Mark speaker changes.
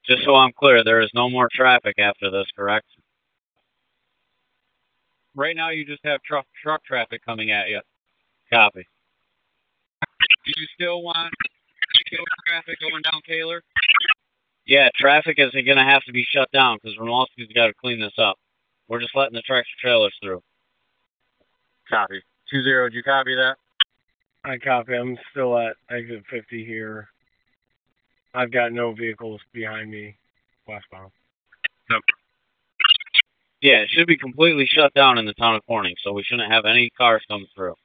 Speaker 1: Just so I'm clear, there is no more traffic after this, correct? Right now, you just have truck traffic coming at you. Copy. Do you still want traffic going down Taylor? Yeah, traffic is going to have to be shut down because Rimolsky's got to clean this up. We're just letting the tractor trailers through. Copy. 20, did you copy that?
Speaker 2: I copy. I'm still at exit 50 here. I've got no vehicles behind me westbound.
Speaker 1: Okay. Yeah, it should be completely shut down in the town of Corning, so we shouldn't have any cars come through.